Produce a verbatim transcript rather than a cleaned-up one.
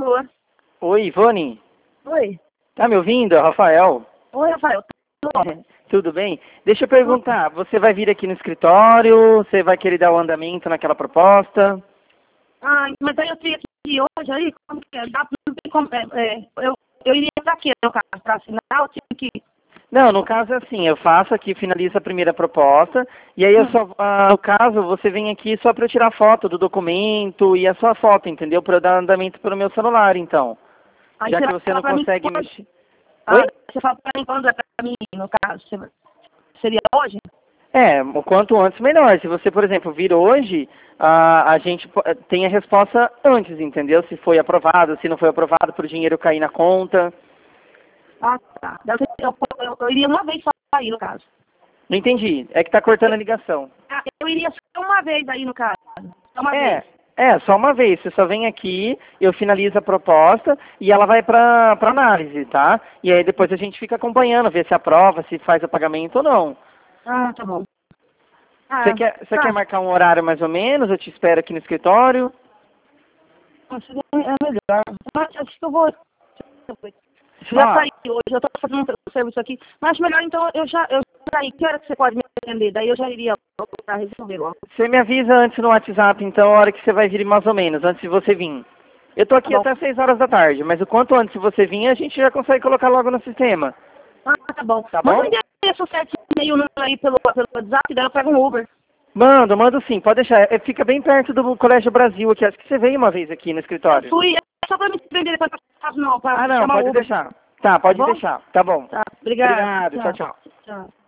Alô? Oi, Ivone. Oi. Tá me ouvindo? É o Rafael. Oi, Rafael. Tudo bem? Tudo bem? Deixa eu perguntar, você vai vir aqui no escritório? Você vai querer dar o andamento naquela proposta? Ah, mas aí eu tinha aqui hoje, aí, como que é? Dá- Não tem como, é, é, eu, eu iria pra quê, no caso? Pra assinar, eu tinha que... Não, no caso é assim, eu faço aqui, finalizo a primeira proposta, e aí eu Hum. só, ah, no caso, você vem aqui só para eu tirar foto do documento e a sua foto, entendeu? Para eu dar andamento pelo meu celular, então. Aí Já você que vai você falar não pra mim consegue quando... mexer. Ah, Oi? você fala pra mim quando é pra mim, no caso. Você- Seria hoje? É, o quanto antes melhor. Se você, por exemplo, vir hoje, a, a gente po- tem a resposta antes, entendeu? Se foi aprovado, se não foi aprovado, para o dinheiro cair na conta. Ah, tá. Daí Eu, eu, eu, eu iria uma vez só aí, no caso. Não entendi. É que tá cortando a ligação. Ah, eu iria só uma vez aí, no caso. Só uma É, vez. é, só uma vez. Você só vem aqui, eu finalizo a proposta e ela vai para para análise, tá? E aí depois a gente fica acompanhando, ver se aprova, se faz o pagamento ou não. Ah, tá bom. Você Ah, quer, você quer tá. marcar um horário mais ou menos? Eu te espero aqui no escritório. Acho que é melhor. Mas acho que eu vou... Eu já Ó, saí hoje, eu tô fazendo um serviço aqui. Mas acho melhor, então, eu já, eu já saí. Que hora que você pode me atender? Daí eu já iria pra resolver logo. você me avisa antes no WhatsApp, então, a hora que você vai vir mais ou menos, antes de você vir. Eu tô Tá aqui bom. até seis horas da tarde, mas o quanto antes você vir, a gente já consegue colocar logo no sistema. Ah, tá bom. Tá Manda bom? um endereço certinho e o número aí pelo, pelo WhatsApp, daí eu pego um Uber. Mando, mando sim, pode deixar. É, fica bem perto do Colégio Brasil aqui. Acho que você veio uma vez aqui no Eu escritório. fui, é só pra me prender pra casa, não, pra Ah, não, chamar o pode Uber. deixar. Tá, Tá pode bom? deixar. Tá bom. Tá, obrigado. Obrigado, tchau, Tchau. tchau. Tchau.